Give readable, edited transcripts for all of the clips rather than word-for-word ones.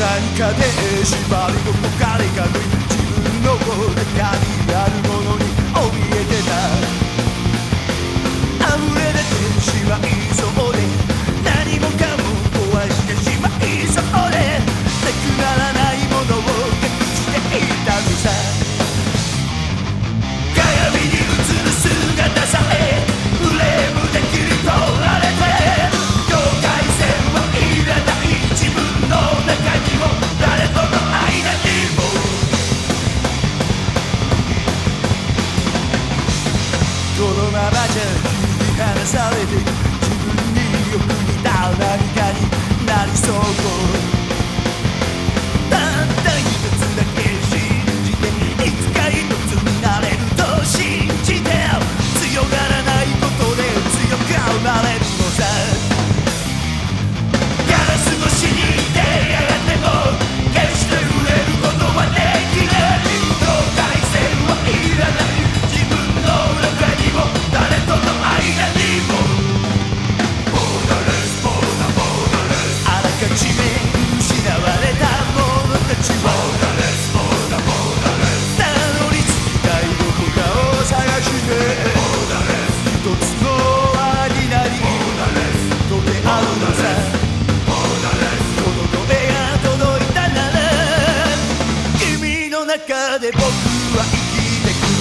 かで縛りを解かれかぬ自分の中にあるものに怯えてた。溢れ出てしまいそうで何もかも壊してしまいそうでなくならないものを隠していたのさ。鏡に映る姿さえフレームで切り取られて境界線はいらない自分の中にも誰との間にもこのままじゃ切り離されて自分によく似た何かになりそう。たった一つだけ信じていつか一つになれると信じて強がらないことで強く生まれるのさ。ガラス越しに出会っても決して触れることはできない境界線はいらない自分の中にも誰との間にもあらかじめ失われたものたちはたどり着きたいどこかを探して一つの輪になり溶け合うのさ。この声が届いたなら君の中で僕は生きてく。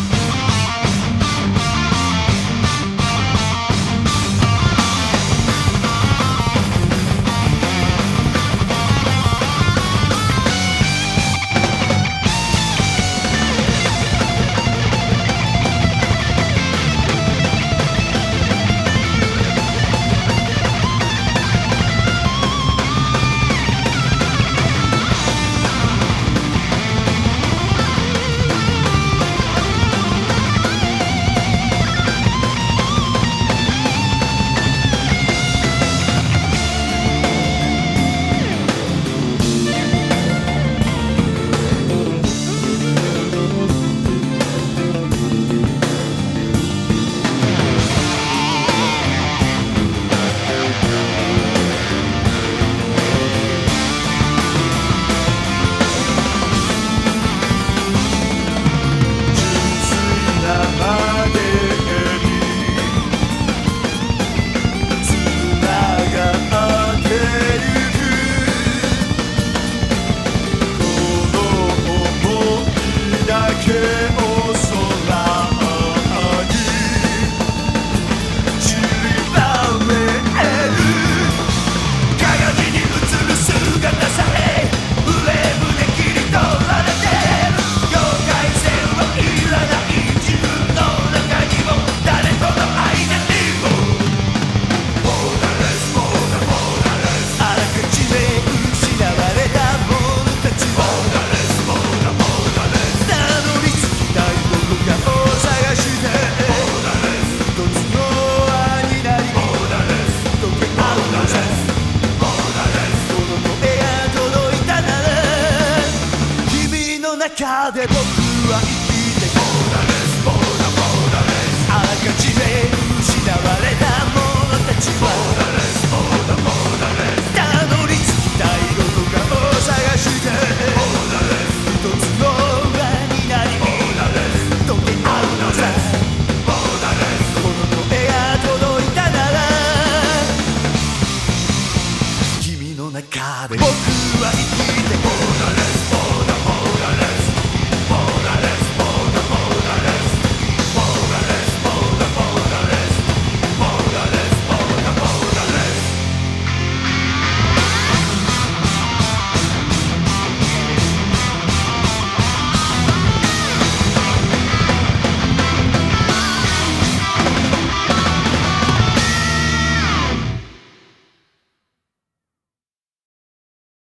中で僕は生きてく。あらかじめ失われたものたちはたどり着きたいどこかを探して一つの輪になり溶け合うのさ。この声が届いたなら君の中で